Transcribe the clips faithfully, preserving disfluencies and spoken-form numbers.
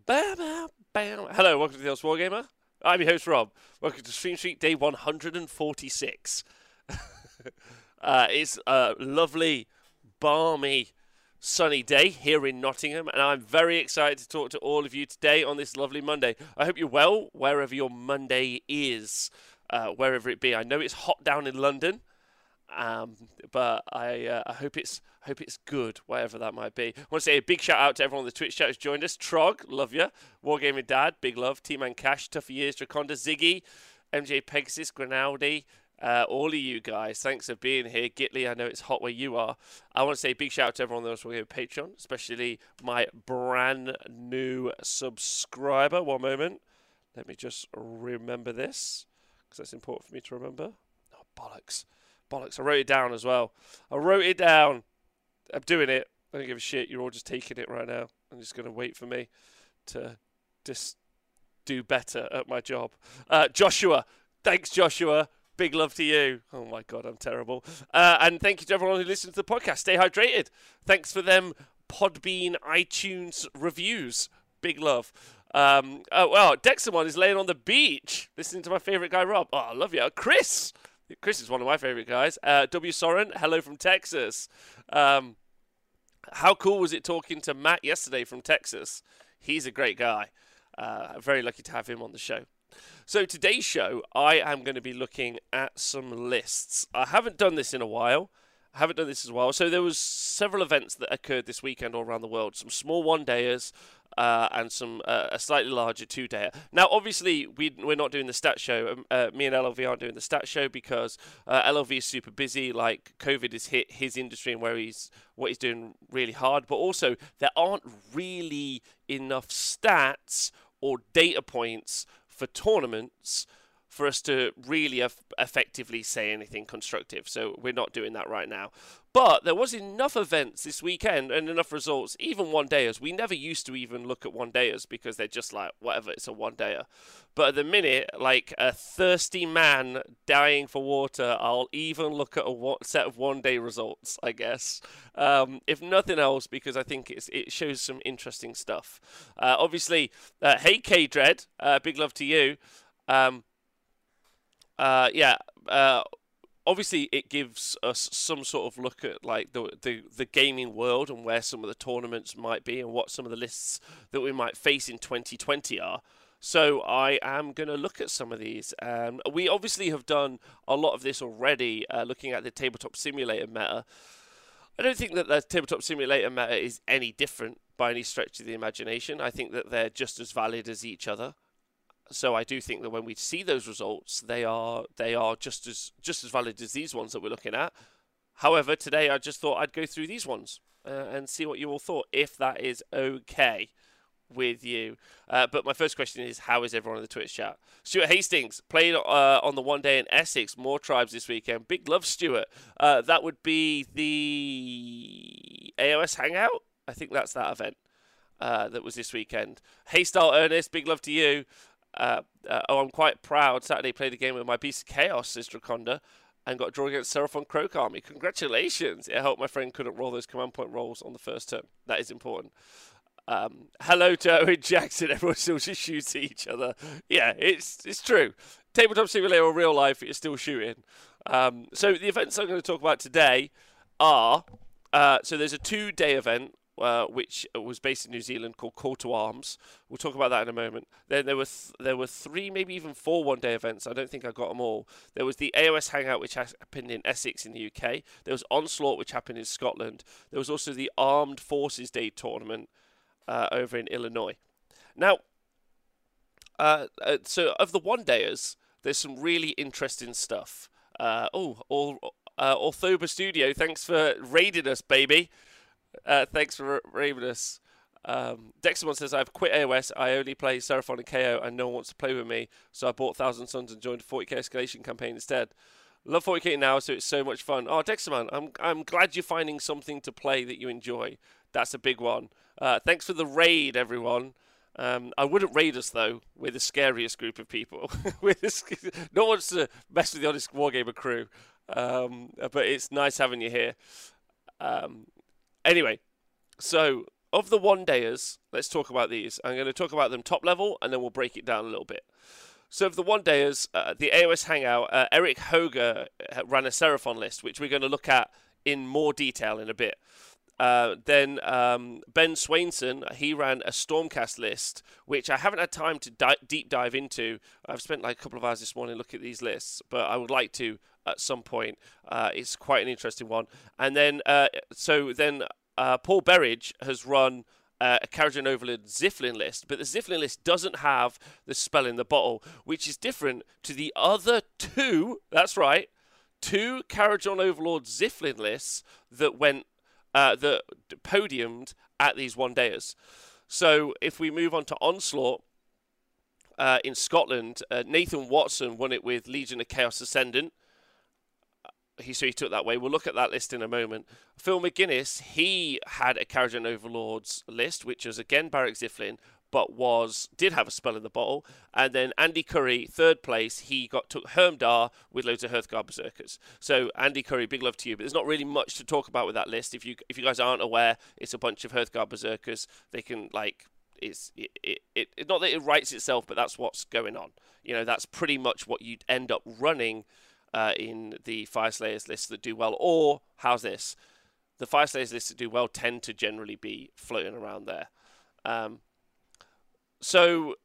Bam, bam, bam. Hello, welcome to the Oz Wargamer. I'm your host, Rob. Welcome to Stream Street Day one hundred forty-six. uh, it's a lovely, balmy, sunny day here in Nottingham, and I'm very excited to talk to all of you today on this lovely Monday. I hope you're well, wherever your Monday is, uh, wherever it be. I know it's hot down in London, um, but I uh, I hope it's hope it's good, whatever that might be. I want to say a big shout out to everyone on the Twitch chat who's joined us. Trog, love you. Wargaming Dad, big love. T-Man Cash, Tough Years, Draconda, Ziggy, M J Pegasus, Grinaldi, uh, all of you guys. Thanks for being here. Gitley, I know it's hot where you are. I want to say a big shout out to everyone on the Wargaming Patreon, especially my brand new subscriber. One moment. Let me just remember this, because that's important for me to remember. Oh, bollocks. Bollocks. I wrote it down as well. I wrote it down. I'm doing it. I don't give a shit. You're all just taking it right now. I'm just going to wait for me to just do better at my job. Uh, Joshua. Thanks, Joshua. Big love to you. Oh, my God, I'm terrible. Uh, and thank you to everyone who listens to the podcast. Stay hydrated. Thanks for them Podbean iTunes reviews. Big love. Um, oh, well, Dexamon is laying on the beach listening to my favourite guy, Rob. Oh, I love you. Chris. Chris is one of my favourite guys. Uh, W. Soren, hello from Texas. Um, how cool was it talking to Matt yesterday from Texas? He's a great guy. Uh, very lucky to have him on the show. So today's show, I am going to be looking at some lists. I haven't done this in a while. I haven't done this as well. So there was several events that occurred this weekend all around the world. Some small one-dayers uh, and some uh, a slightly larger two-dayer. Now, obviously, we, we're not doing the stat show. Um, uh, me and L L V aren't doing the stat show because uh, L L V is super busy. Like, COVID has hit his industry and where he's what he's doing really hard. But also, there aren't really enough stats or data points for tournaments for us to really eff- effectively say anything constructive. So we're not doing that right now. But there was enough events this weekend and enough results, even one-dayers. We never used to even look at one-dayers because they're just like, whatever, it's a one-dayer. But at the minute, like a thirsty man dying for water, I'll even look at a one- set of one-day results, I guess. Um, if nothing else, because I think it's, it shows some interesting stuff. Uh, obviously, uh, hey K-Dread, uh, big love to you. Um, Uh, yeah, uh, obviously it gives us some sort of look at like the, the the gaming world and where some of the tournaments might be and what some of the lists that we might face in twenty twenty are. So I am going to look at some of these. Um, we obviously have done a lot of this already, uh, looking at the Tabletop Simulator meta. I don't think that the Tabletop Simulator meta is any different by any stretch of the imagination. I think that they're just as valid as each other. So I do think that when we see those results, they are they are just as just as valid as these ones that we're looking at. However, today I just thought I'd go through these ones uh, and see what you all thought, if that is okay with you. Uh, but my first question is, how is everyone in the Twitch chat? Stuart Hastings played uh, on the one day in Essex, more tribes this weekend. Big love, Stuart. Uh, that would be the A O S Hangout. I think that's that event uh, that was this weekend. Haystyle Ernest, big love to you. Uh, uh, oh, I'm quite proud. Saturday played a game with my Beast of Chaos, says Draconda, and got a draw against Seraphon Croak Army. Congratulations! I hope my friend couldn't roll those command point rolls on the first turn. That is important. Um, hello to Owen Jackson. Everyone still just shoots at each other. Yeah, it's it's true. Tabletop Simulator or real life, it's still shooting. Um, so the events I'm going to talk about today are... Uh, so there's a two-day event Uh, which was based in New Zealand, called Call to Arms. We'll talk about that in a moment. Then there were th- there were three, maybe even four one-day events. I don't think I got them all. There was the A O S Hangout, which happened in Essex in the U K. There was Onslaught, which happened in Scotland. There was also the Armed Forces Day tournament uh, over in Illinois. Now, uh, uh, so of the one-dayers, there's some really interesting stuff. Uh, oh, all, uh, Orthoba Studio, thanks for raiding us, baby. Uh, thanks for raving us. Um, Dexamon says, I've quit A O S. I only play Seraphon and K O, and no one wants to play with me. So I bought Thousand Suns and joined a forty K escalation campaign instead. Love forty K now, so it's so much fun. Oh, Dexamon, I'm I'm glad you're finding something to play that you enjoy. That's a big one. Uh, thanks for the raid, everyone. Um, I wouldn't raid us, though. We're the scariest group of people. We're the sc- no one wants to mess with the Honest Wargamer crew. Um, but it's nice having you here. Um, anyway, so of the one-dayers, let's talk about these. I'm going to talk about them top level, and then we'll break it down a little bit. So of the one-dayers, uh, the A O S Hangout, uh, Eric Hoger ran a Seraphon list, which we're going to look at in more detail in a bit. Uh, then um, Ben Swainson, he ran a Stormcast list, which I haven't had time to di- deep dive into. I've spent like a couple of hours this morning looking at these lists, but I would like to at some point. Uh, it's quite an interesting one. And then, uh, so then uh, Paul Berridge has run uh, a Kharadron Overlord Ziflin list, but the Ziflin list doesn't have the spell in the bottle, which is different to the other two, that's right, two Kharadron Overlord Ziflin lists that went Uh, that podiumed at these one-dayers. So if we move on to Onslaught uh, in Scotland, uh, Nathan Watson won it with Legion of Chaos Ascendant. He, so he took that way. We'll look at that list in a moment. Phil McGuinness, he had a Kharadron Overlords list, which was again Barak Ziflin, but was did have a spell in the bottle. And then Andy Curry, third place, he got took Hermdar with loads of Hearthguard Berserkers. So Andy Curry, big love to you. But there's not really much to talk about with that list. If you if you guys aren't aware, it's a bunch of Hearthguard Berserkers. They can like it's it, it, it, it not that it writes itself, but that's what's going on. You know, that's pretty much what you'd end up running uh, in the Fire Slayers lists that do well. Or how's this? The Fire Slayers lists that do well tend to generally be floating around there. Um, So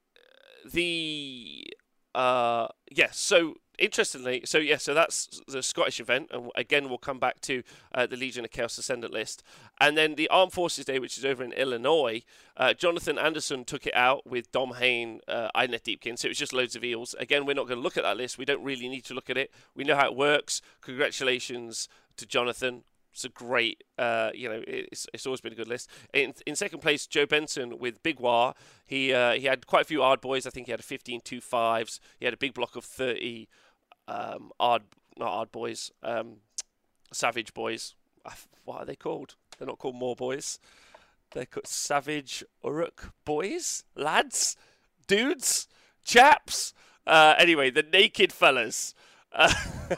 the uh yes, so interestingly, so yeah, so that's the Scottish event, and again we'll come back to uh, the Legion of Chaos Ascendant list, and then the Armed Forces Day, which is over in Illinois. Uh, Jonathan Anderson took it out with Dom Hain, uh, Idoneth Deepkin, so it was just loads of eels. Again, we're not going to look at that list. We don't really need to look at it. We know how it works. Congratulations to Jonathan. It's a great, uh, you know, it's it's always been a good list. In in second place, Joe Benson with Big War. He uh, he had quite a few Ard boys. I think he had a fifteen two fives. He had a big block of thirty um, Ard, not Ard boys, um, Savage boys. What are they called? They're not called More boys. They're called Savage Uruk boys, lads, dudes, chaps. Uh, anyway, the naked fellas. Uh,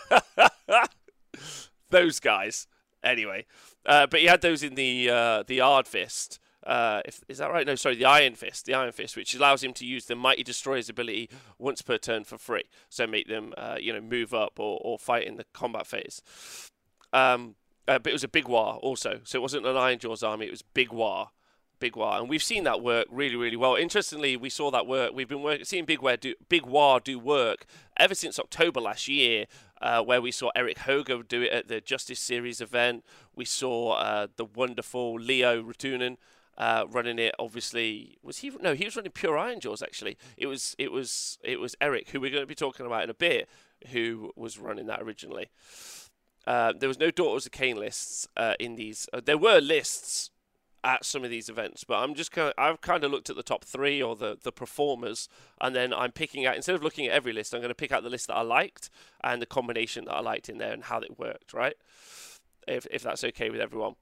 those guys. Anyway, uh, but he had those in the uh, the Ard Fist. Uh, if, is that right? No, sorry, the Iron Fist. The Iron Fist, which allows him to use the Mighty Destroyer's ability once per turn for free. So make them, uh, you know, move up or, or fight in the combat phase. Um, uh, but it was a Big War also. So it wasn't an Ironjawz army. It was Big War. Big War. And we've seen that work really, really well. Interestingly, we saw that work. We've been work, seeing Big War, do, Big War do work ever since October last year. Uh, where we saw Eric Hoger do it at the Justice Series event. We saw uh, the wonderful Leo Ratunen uh, running it. Obviously, was he? No, he was running Pure Ironjawz. Actually, it was it was it was Eric, who we're going to be talking about in a bit, who was running that originally. Uh, there was no Daughters of Cain lists uh, in these. Uh, there were lists at some of these events, but I'm just kind of, I've kind of looked at the top three or the, the performers, and then I'm picking out, instead of looking at every list, I'm going to pick out the list that I liked and the combination that I liked in there and how it worked, right? If if that's okay with everyone.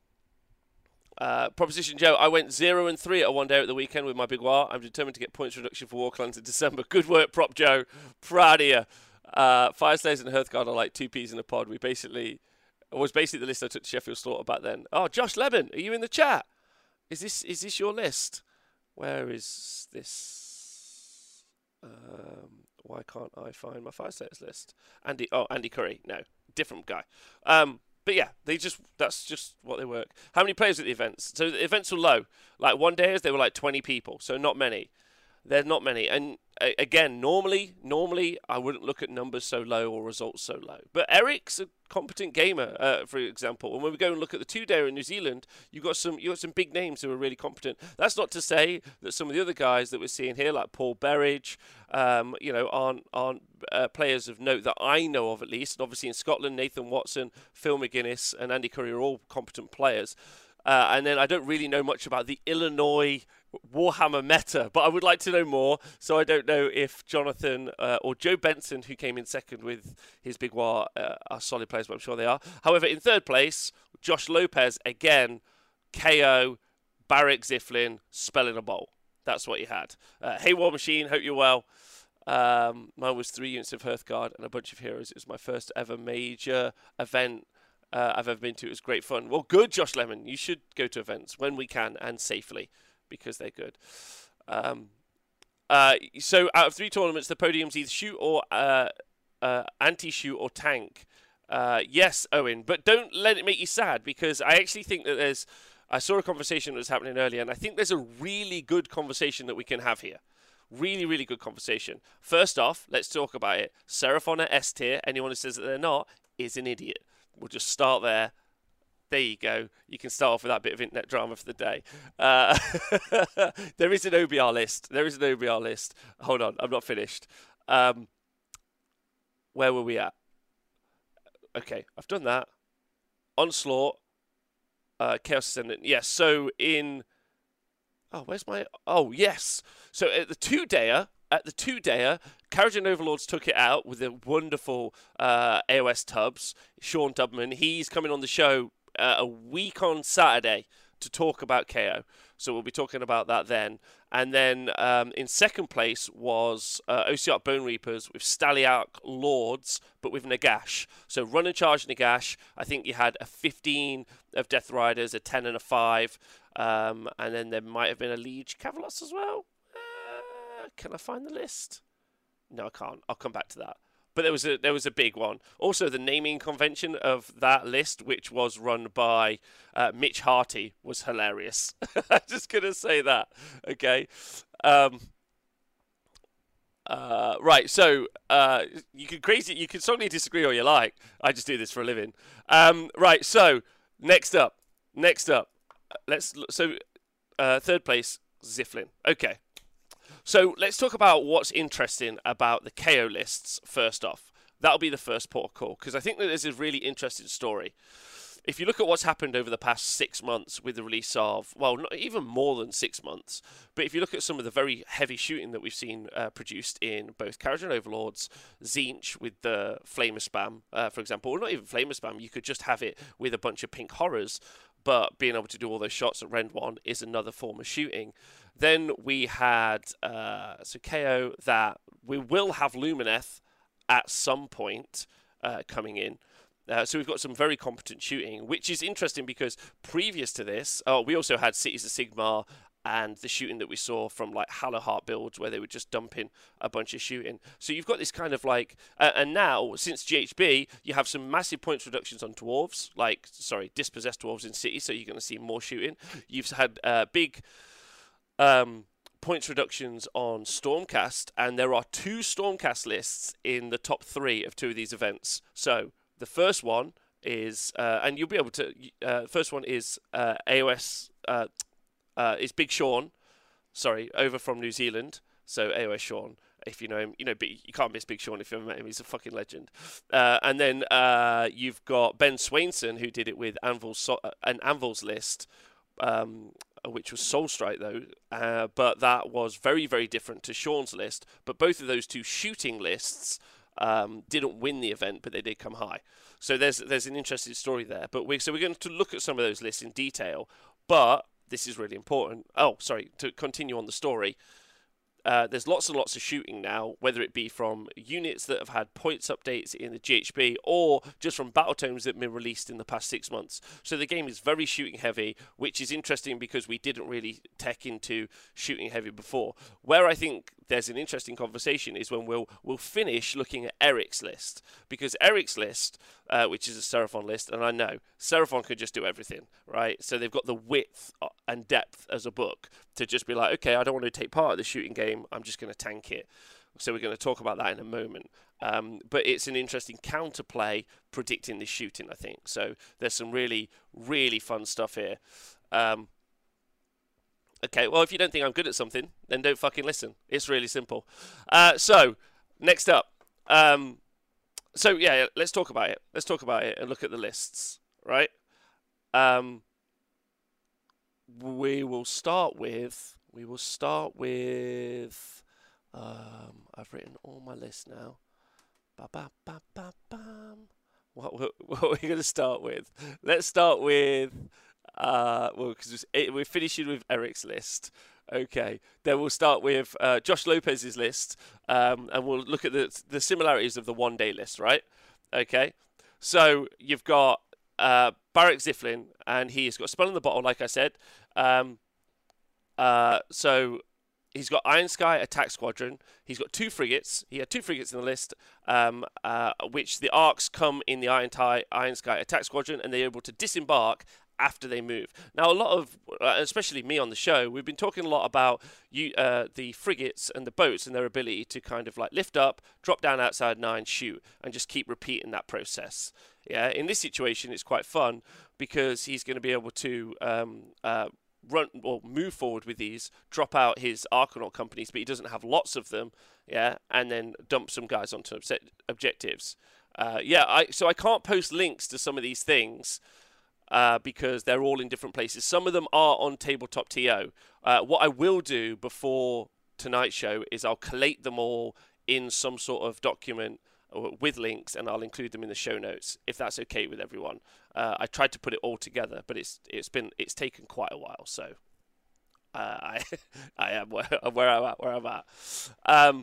Uh, Proposition Joe, I went zero and three at a one day at the weekend with my Big War. I'm determined to get points reduction for War Clans in December. Good work, Prop Joe. Proud of you. Uh, Fire Slayers and Hearthguard are like two peas in a pod. We basically... It was basically the list I took to Sheffield Slaughter back then. Oh, Josh Lemon, are you in the chat? Is this is this your list? Where is this? Um, why can't I find my Fire Slayers list? Andy, oh, Andy Curry. No, different guy. Um, but yeah, they just that's just what they work. How many players at the events? So the events were low. Like one days, they were like twenty people, so not many. They're not many. And uh, again, normally, normally I wouldn't look at numbers so low or results so low. But Eric's a competent gamer, uh, for example. And when we go and look at the two-dayer in New Zealand, you got some you got some big names who are really competent. That's not to say that some of the other guys that we're seeing here, like Paul Berridge, um, you know, aren't aren't uh, players of note that I know of at least. And obviously in Scotland, Nathan Watson, Phil McGuinness, and Andy Curry are all competent players. Uh, and then I don't really know much about the Illinois Warhammer meta, but I would like to know more. So I don't know if Jonathan uh, or Joe Benson, who came in second with his Big War, uh, are solid players, but I'm sure they are. However, in third place, Josh Lopez, again, K O, Barak Ziflin, spell in a bowl. That's what he had. Uh, hey, War Machine, hope you're well. Um, mine was three units of Hearthguard and a bunch of heroes. It was my first ever major event uh, I've ever been to. It was great fun. Well, good, Josh Lemon. You should go to events when we can and safely because they're good. Um, uh, so out of three tournaments, the podium's either shoot or uh, uh, anti-shoot or tank. Uh, yes, Owen, but don't let it make you sad because I actually think that there's. I saw a conversation that was happening earlier, and I think there's a really good conversation that we can have here. Really, really good conversation. First off, let's talk about it. Seraphon are S tier. Anyone who says that they're not is an idiot. We'll just start there. There you go. You can start off with that bit of internet drama for the day. Uh, there is an O B R list. There is an O B R list. Hold on, I'm not finished. Um, where were we at? Okay, I've done that. Onslaught. Uh, Chaos Ascendant. Yes, so in... Oh, where's my... Oh, yes. So at the two-dayer, at the two-dayer, Kharadron Overlords took it out with the wonderful uh, A O S Tubbs, Sean Dubman. He's coming on the show uh, a week on Saturday to talk about K O. So we'll be talking about that then. And then um, in second place was uh, Ossiarch Bone Reapers with Staliarch Lords, but with Nagash. So run and charge Nagash. I think you had a fifteen of Death Riders, a ten and a five. Um, and then there might have been a Liege Cavalos as well. Uh, can I find the list? No, I can't. I'll come back to that. But there was a there was a big one. Also, the naming convention of that list, which was run by uh, Mitch Harty, was hilarious. I'm just gonna say that. Okay. Um, uh, right. So uh, you can crazy. You can strongly disagree all you like. I just do this for a living. Um, right. So next up. Next up. Let's. So uh, third place, Ziflin. Okay. So let's talk about what's interesting about the K O lists first off. That'll be the first port of call, because I think that there's a really interesting story. If you look at what's happened over the past six months with the release of, well, not even more than six months, but if you look at some of the very heavy shooting that we've seen uh, produced in both Kharadron Overlords, Tzeentch with the Flamer Spam, uh, for example, or not even Flamer Spam, you could just have it with a bunch of pink horrors, but being able to do all those shots at Rend one is another form of shooting. Then we had uh, so K O that we will have Lumineth at some point uh, coming in. Uh, so we've got some very competent shooting, which is interesting because previous to this, oh, we also had Cities of Sigmar and the shooting that we saw from like Hallowheart builds where they were just dumping a bunch of shooting. So you've got this kind of like, uh, and now since G H B, you have some massive points reductions on dwarves, like, sorry, dispossessed dwarves in cities, so you're going to see more shooting. You've had uh, big... Um, points reductions on Stormcast, and there are two Stormcast lists in the top three of two of these events. So the first one is, uh, and you'll be able to. Uh, first one is uh, A O S. Uh, uh, is Big Sean, sorry, over from New Zealand. So A O S Sean, if you know him, you know you can't miss Big Sean if you've ever met him. He's a fucking legend. Uh, and then uh, you've got Ben Swainson, who did it with Anvil's so- an Anvil's list. Um, which was Soulstrike though, uh, but that was very, very different to Sean's list. But both of those two shooting lists um, didn't win the event, but they did come high. So there's there's an interesting story there. But we so we're going to look at some of those lists in detail. But this is really important. Oh, sorry, to continue on the story. Uh, there's lots and lots of shooting now, whether it be from units that have had points updates in the G H B or just from battle tomes that have been released in the past six months. So the game is very shooting heavy, which is interesting because we didn't really tech into shooting heavy before. Where I think there's an interesting conversation is when we'll we'll finish looking at Eric's list, because Eric's list, uh, which is a Seraphon list, and I know Seraphon could just do everything, right? So they've got the width and depth as a book to just be like, okay, I don't want to take part of the shooting game, I'm just going to tank it. So we're going to talk about that in a moment. Um, but it's an interesting counterplay predicting the shooting, I think. So there's some really, really fun stuff here. Um, okay, well, if you don't think I'm good at something, then don't fucking listen. It's really simple. Uh, so, next up. Um, so, yeah, let's talk about it. Let's talk about it and look at the lists, right? Um, we will start with... We will start with... Um, I've written all my lists now. Ba ba ba ba bam. What, what, what are we going to start with? Let's start with... Uh, well, because we're finishing with Eric's list. Okay. Then we'll start with uh, Josh Lopez's list. Um, and we'll look at the, the similarities of the one-day list, right? Okay. So you've got uh, Barrick Ziflin, and he's got a spell in the bottle, like I said. Um, uh, so he's got Iron Sky Attack Squadron. He's got two frigates. He had two frigates in the list, um, uh, which the arcs come in the Iron, Tie, Iron Sky Attack Squadron, and they're able to disembark after they move. Now, a lot of, uh, especially me on the show, we've been talking a lot about you, uh, the frigates and the boats and their ability to kind of like lift up, drop down outside nine, shoot, and just keep repeating that process. Yeah, in this situation, it's quite fun because he's going to be able to um, uh, run or move forward with these, drop out his Archanaut companies, but he doesn't have lots of them. Yeah, and then dump some guys onto obje- objectives. Uh, yeah, I so I can't post links to some of these things. Uh, because they're all in different places. Some of them are on Tabletop T O. Uh, what I will do before tonight's show is I'll collate them all in some sort of document with links, and I'll include them in the show notes if that's okay with everyone. Uh, I tried to put it all together, but it's it's been it's taken quite a while, so uh, I I am where, where I'm at. Where I'm at. Um,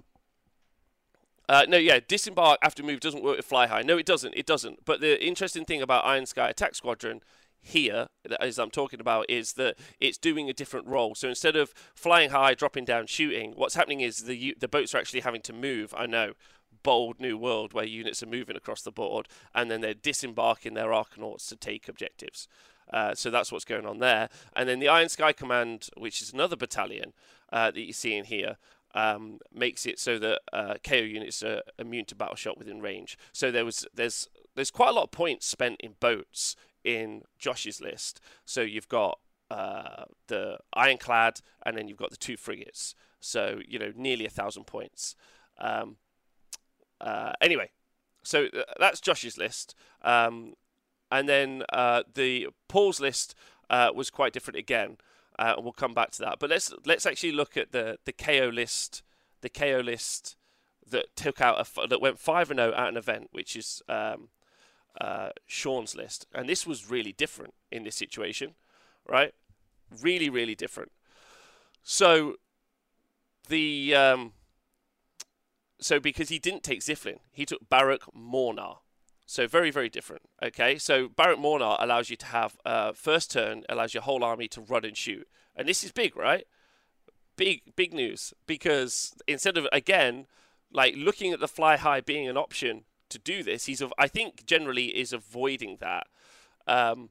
Uh, no, yeah, disembark after move doesn't work with fly high. No, it doesn't. It doesn't. But the interesting thing about Iron Sky Attack Squadron here, as I'm talking about, is that it's doing a different role. So instead of flying high, dropping down, shooting, what's happening is the the boats are actually having to move. I know, bold new world where units are moving across the board, and then they're disembarking their Arcanauts to take objectives. Uh, so that's what's going on there. And then the Iron Sky Command, which is another battalion uh, that you see in here. Um, makes it so that uh, K O units are immune to battle shot within range. So there was there's there's quite a lot of points spent in boats in Josh's list. So you've got uh, the Ironclad, and then you've got the two frigates. So you know nearly a thousand points. Um, uh, anyway, so that's Josh's list, um, and then uh, the Paul's list uh, was quite different again. Uh, and we'll come back to that. But let's let's actually look at the, the K O list, the K O list that took out a, that went five and zero at an event, which is um, uh, Sean's list, and this was really different in this situation, right? Really, really different. So the um, so because he didn't take Ziflin, he took Barak Mornar. So very, very different. Okay, so Barak Mornar allows you to have uh, first turn, allows your whole army to run and shoot, and this is big, right? Big, big news, because instead of again, like looking at the fly high being an option to do this, he's I think generally is avoiding that. Um,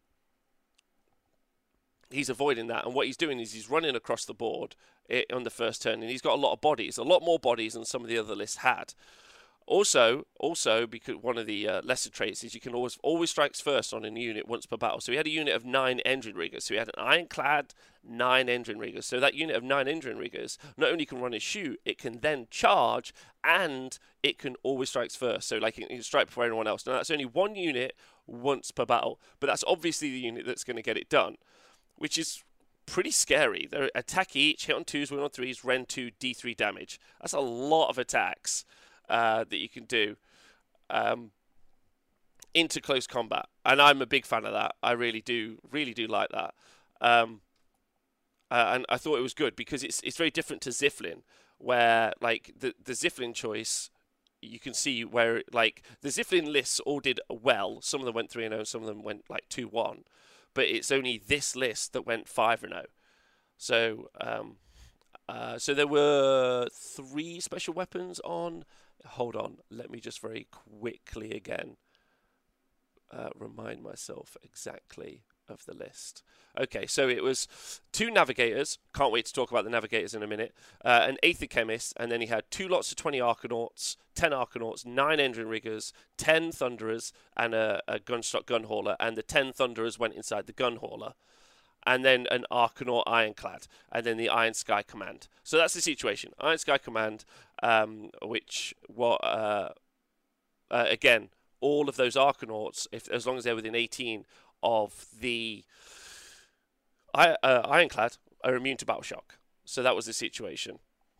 he's avoiding that, and what he's doing is he's running across the board it, on the first turn, and he's got a lot of bodies, a lot more bodies than some of the other lists had. Also, also because one of the uh, lesser traits is you can always always strikes first on a unit once per battle. So he had a unit of nine engine riggers. So he had an ironclad, nine engine riggers. So that unit of nine engine riggers not only can run and shoot, it can then charge, and it can always strikes first. So like it can strike before anyone else. Now that's only one unit once per battle, but that's obviously the unit that's going to get it done, which is pretty scary. They attack each, hit on twos, win on threes, rend two, D three damage. That's a lot of attacks. Uh, that you can do um, into close combat, and I'm a big fan of that. I really do, really do like that, um, uh, and I thought it was good because it's it's very different to Ziflin, where like the the Ziflin choice, you can see where like the Ziflin lists all did well. Some of them went three and zero, some of them went like two one, but it's only this list that went five and zero. So um, uh, so there were three special weapons on. Hold on, let me just very quickly again uh, remind myself exactly of the list. Okay, so it was two navigators. Can't wait to talk about the navigators in a minute. Uh, an Aether Chemist, and then he had two lots of twenty Arcanauts, ten Arcanauts, nine Engine Riggers, ten Thunderers, and a, a Gunstock Gun Hauler. And the ten Thunderers went inside the Gun Hauler. And then an Arcanaut Ironclad, and then the Iron Sky Command. So that's the situation. Iron Sky Command, um, which, what, uh, uh, again, all of those Arcanauts, if as long as they're within eighteen of the I, uh, Ironclad, are immune to battle shock. So that was the situation.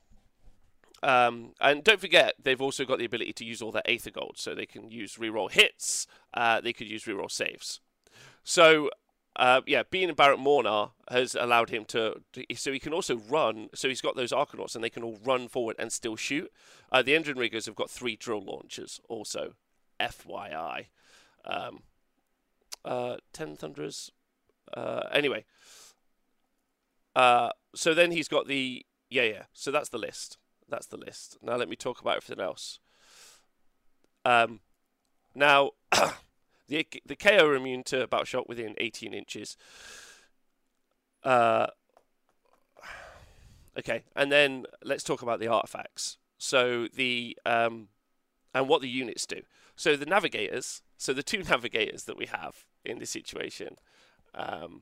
Um, and don't forget, they've also got the ability to use all their Aether Gold, so they can use reroll hits, uh, they could use reroll saves. So, uh, yeah, being in Barak Mornar has allowed him to, to, so he can also run, so he's got those Arcanauts, and they can all run forward and still shoot. Uh, the Engine Riggers have got three drill launchers also, F Y I. Um, Uh, ten Thunderers. Uh, anyway. Uh, so then he's got the... Yeah, yeah. So that's the list. That's the list. Now let me talk about everything else. Um, now, the the K O are immune to Battle Shock within eighteen inches. Uh, okay, and then let's talk about the artifacts. So the um, and what the units do. So the navigators. So the two navigators that we have in this situation. Um,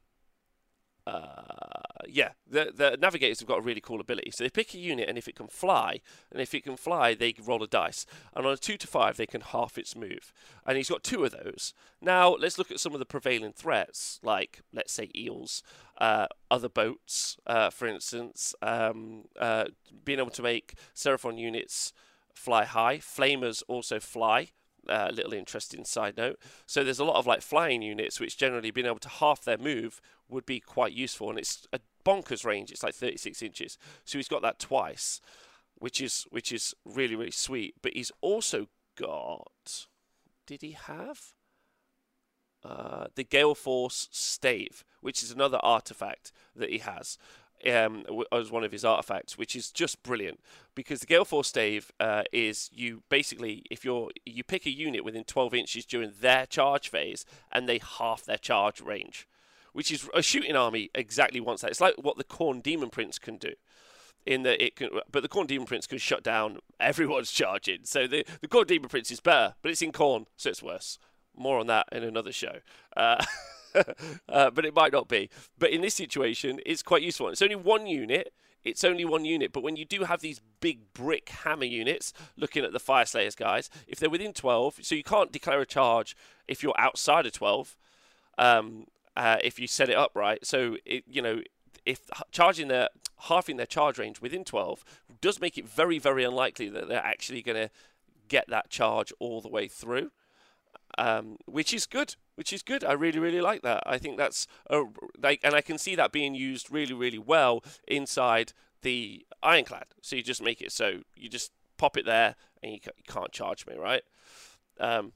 Uh, yeah, the the navigators have got a really cool ability. So they pick a unit, and if it can fly, and if it can fly, they roll a dice. And on a two to five, they can half its move. And he's got two of those. Now let's look at some of the prevailing threats, like let's say eels, uh, other boats, uh, for instance, um, uh, being able to make Seraphon units fly high. Flamers also fly. A uh, little interesting side note. So there's a lot of like flying units which generally being able to half their move would be quite useful, and it's a bonkers range. It's like thirty-six inches. So he's got that twice, which is which is really really sweet. But he's also got, did he have uh, the Gale Force Stave, which is another artifact that he has. Um, as one of his artifacts, which is just brilliant, because the Gale Force Stave uh, is you basically, if you're you pick a unit within twelve inches during their charge phase, and they half their charge range, which is a shooting army exactly wants that. It's like what the Khorne Demon Prince can do, in that it can, but the Khorne Demon Prince can shut down everyone's charging. So the the Khorne Demon Prince is better, but it's in Khorne, so it's worse. More on that in another show. Uh, uh, but it might not be. But in this situation, it's quite useful. It's only one unit. It's only one unit. But when you do have these big brick hammer units, looking at the Fire Slayers guys, if they're within twelve, so you can't declare a charge if you're outside of twelve, um, uh, if you set it up right. So, it, you know, if charging their, halving their charge range within twelve does make it very, very unlikely that they're actually going to get that charge all the way through. Um, which is good, which is good. I really, really like that. I think that's a, like, and I can see that being used really, really well inside the Ironclad. So you just make it so you just pop it there, and you, you can't charge me, right? Um,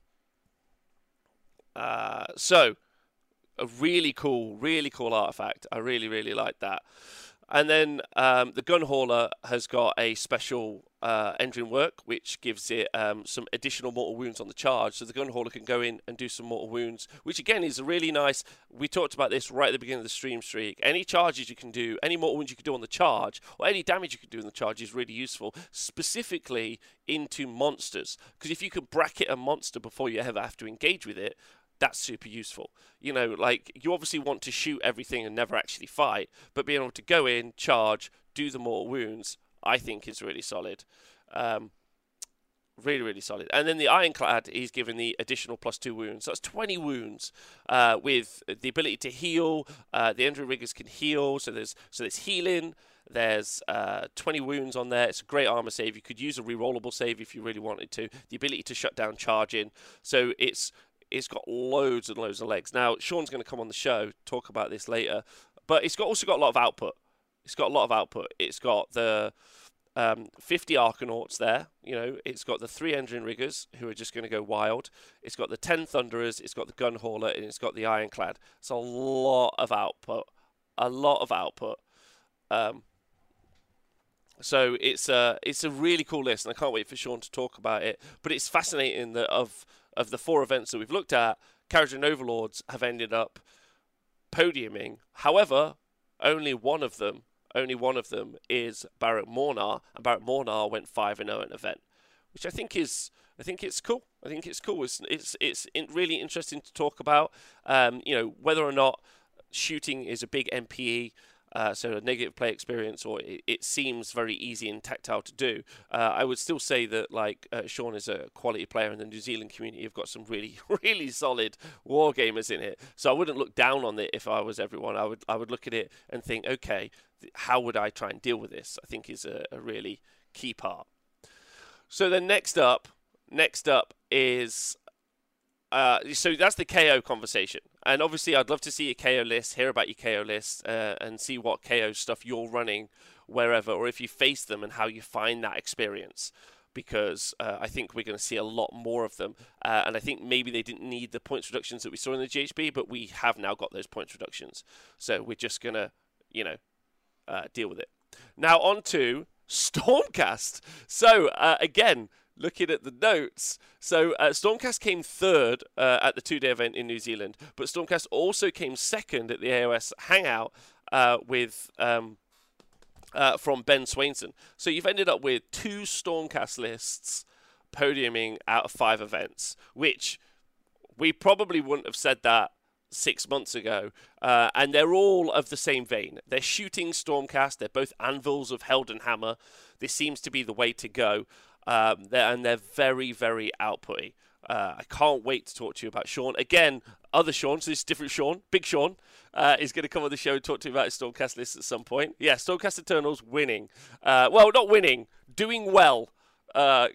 uh, so a really cool, really cool artifact. I really, really like that. And then um, the Gun Hauler has got a special uh, engine work, which gives it um, some additional mortal wounds on the charge. So the Gun Hauler can go in and do some mortal wounds, which again is a really nice. We talked about this right at the beginning of the stream streak. Any charges you can do, any mortal wounds you can do on the charge, or any damage you can do on the charge is really useful, specifically into monsters. Because if you can bracket a monster before you ever have to engage with it, that's super useful. You know, like, you obviously want to shoot everything and never actually fight, but being able to go in, charge, do the mortal wounds, I think is really solid. Um, really, really solid. And then the Ironclad, he's given the additional plus two wounds. So that's twenty wounds uh, with the ability to heal. Uh, the Endrin Riggers can heal, so there's so there's healing. There's uh, twenty wounds on there. It's a great armor save. You could use a rerollable save if you really wanted to. The ability to shut down charging. So it's It's got loads and loads of legs. Now, Sean's going to come on the show, talk about this later. But it's got also got a lot of output. It's got a lot of output. It's got the um, fifty Arcanauts there. You know, it's got the three Endrin Riggers, who are just going to go wild. It's got the ten Thunderers. It's got the Gun Hauler. And it's got the Ironclad. It's a lot of output. A lot of output. Um, so it's a, it's a really cool list. And I can't wait for Sean to talk about it. But it's fascinating that of... Of the four events that we've looked at, Kharadron Overlords have ended up podiuming. However, only one of them, only one of them is Barak Mornar, and Barak Mornar went five and oh at an event, which I think is, I think it's cool. I think it's cool. It's it's it's really interesting to talk about. Um, you know, whether or not shooting is a big N P E. Uh, so a negative play experience, or it, it seems very easy and tactile to do. Uh, I would still say that, like, uh, Sean is a quality player, and the New Zealand community have got some really, really solid war gamers in it. So I wouldn't look down on it if I was everyone. I would, I would look at it and think, okay, th- how would I try and deal with this? I think is a, a really key part. So then next up, next up is. Uh, so that's the K O conversation. And obviously I'd love to see your K O list, hear about your K O list, uh, and see what K O stuff you're running wherever, or if you face them and how you find that experience. because uh, I think we're going to see a lot more of them. Uh, and I think maybe they didn't need the points reductions that we saw in the G H B, but we have now got those points reductions. So we're just going to, you know, uh, deal with it. Now on to Stormcast. So uh, again, looking at the notes, so uh, Stormcast came third uh, at the two-day event in New Zealand, but Stormcast also came second at the A O S Hangout uh, with... Um, Uh, from Ben Swainson. So you've ended up with two Stormcast lists podiuming out of five events, which we probably wouldn't have said that six months ago. Uh, and they're all of the same vein. They're shooting Stormcast. They're both anvils of Heldenhammer. This seems to be the way to go. Um, they're, and they're very, very outputty. Uh, I can't wait to talk to you about Sean. Again, other Sean, so this is different Sean, Big Sean, uh, is going to come on the show and talk to you about his Stormcast list at some point. Yeah, Stormcast Eternals winning. Uh, well, not winning, doing well. Uh,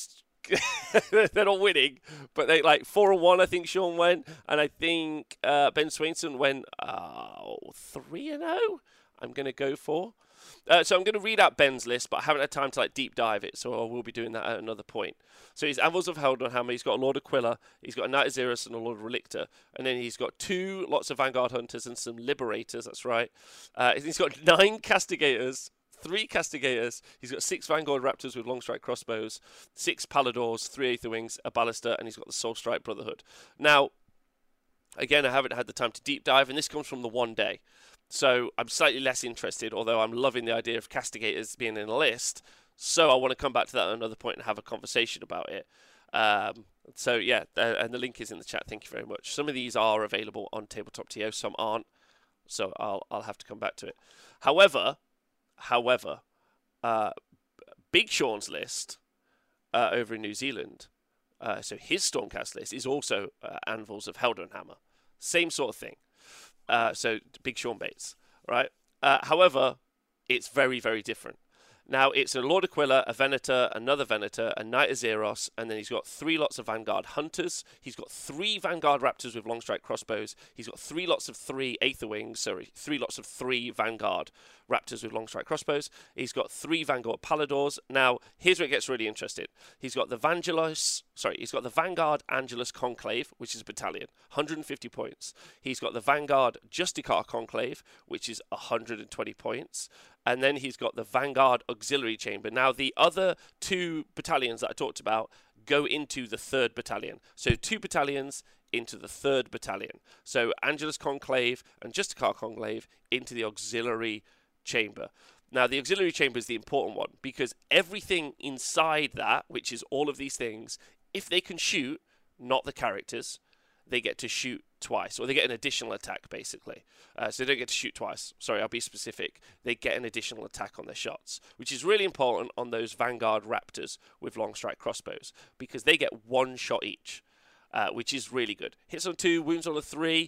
they're not winning, but they like four and one. I think Sean went, and I think uh, Ben Swainson went uh, three and zero. I'm going to go for. Uh, so I'm going to read out Ben's list, but I haven't had time to like deep dive it, so I will be doing that at another point. So he's Anvils of Heldenhammer, he's got a Lord Aquila, he's got a Knight of Xeris and a Lord of Relicta, and then he's got two lots of Vanguard Hunters and some Liberators, that's right. Uh, he's got nine Castigators, three Castigators, he's got six Vanguard Raptors with long strike crossbows, six Paladors, three Aether Wings, a Ballista, and he's got the Soul Strike Brotherhood. Now, again, I haven't had the time to deep dive, and this comes from the one day. So I'm slightly less interested, although I'm loving the idea of Castigators being in a list. So I want to come back to that at another point and have a conversation about it. Um, so yeah, uh, and the link is in the chat. Thank you very much. Some of these are available on Tabletop T O, some aren't. So I'll I'll have to come back to it. However, however, uh, Big Sean's list uh, over in New Zealand, uh, so his Stormcast list is also uh, Anvils of Heldenhammer. Same sort of thing. Uh, so Big Sean Bates, right? Uh, however, it's very, very different. Now, it's a Lord Aquila, a Venator, another Venator, a Knight of Xeros, and then he's got three lots of Vanguard Hunters. He's got three Vanguard Raptors with long strike crossbows. He's got three lots of three Aether Wings, sorry, three lots of three Vanguard Raptors with long strike crossbows. He's got three Vanguard Paladors. Now, here's where it gets really interesting. He's got the Vangelos, sorry, he's got the Vanguard Angelus Conclave, which is a battalion, one hundred fifty points. He's got the Vanguard Justicar Conclave, which is one hundred twenty points. And then he's got the Vanguard Auxiliary Chamber. Now, the other two battalions that I talked about go into the third battalion. So two battalions into the third battalion. So Angelus Conclave and Justicar Conclave into the Auxiliary Chamber. Now, the Auxiliary Chamber is the important one because everything inside that, which is all of these things, if they can shoot, not the characters, they get to shoot twice, or they get an additional attack, basically. Uh, so they don't get to shoot twice. Sorry, I'll be specific. They get an additional attack on their shots, which is really important on those Vanguard Raptors with long strike crossbows, because they get one shot each, uh, which is really good. Hits on two, wounds on a three,